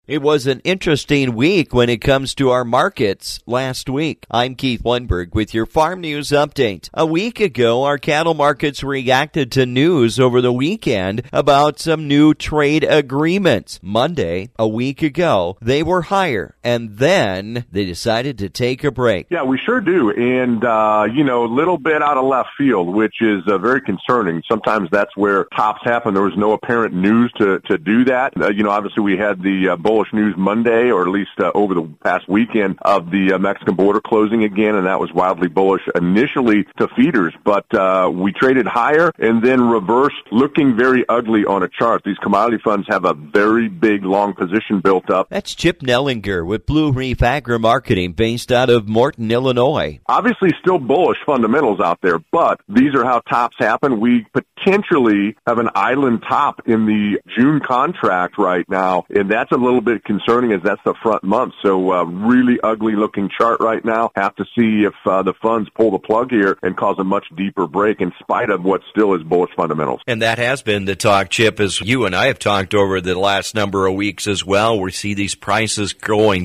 It was an interesting week when it comes to our markets last week. I'm Keith Lundberg with your Farm News Update. A week ago, our cattle markets reacted to news over the weekend about some new trade agreements. Monday, a week ago, they were higher, and then they decided to take a break. Yeah, we sure do. And, a little bit out of left field, which is very concerning. Sometimes that's where tops happen. There was no apparent news to do that. Obviously we had the bullish news Monday, or at least over the past weekend, of the Mexican border closing again, and that was wildly bullish initially to feeders. But we traded higher and then reversed, looking very ugly on a chart. These commodity funds have a very big, long position built up. That's Chip Nellinger with Blue Reef Agri-Marketing based out of Morton, Illinois. Obviously still bullish fundamentals out there, but these are how tops happen. We potentially have an island top in the June contract right now, and that's a little bit concerning as that's the front month. So really ugly looking chart right now. Have to see if the funds pull the plug here and cause a much deeper break in spite of what still is bullish fundamentals. And that has been the talk, Chip, as you and I have talked over the last number of weeks as well. We see these prices going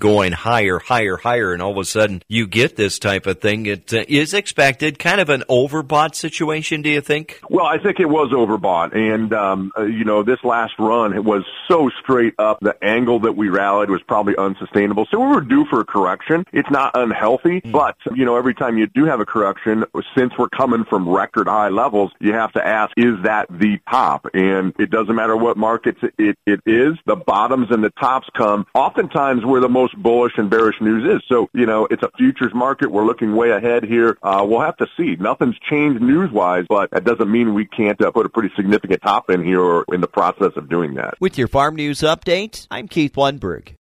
higher, and all of a sudden you get this type of thing. It is expected, kind of an overbought situation, do you think? Well, I think it was overbought, and this last run, it was so straight up. The angle that we rallied was probably unsustainable. So we were due for a correction. It's not unhealthy, but, every time you do have a correction, since we're coming from record high levels, you have to ask, is that the top? And it doesn't matter what markets it is. The bottoms and the tops come oftentimes where the most bullish and bearish news is. So, it's a futures market. We're looking way ahead here. We'll have to see. Nothing's changed news-wise, but that doesn't mean we can't put a pretty significant top in here or in the process of doing that. With your Farm News Update, I'm Keith Lundberg.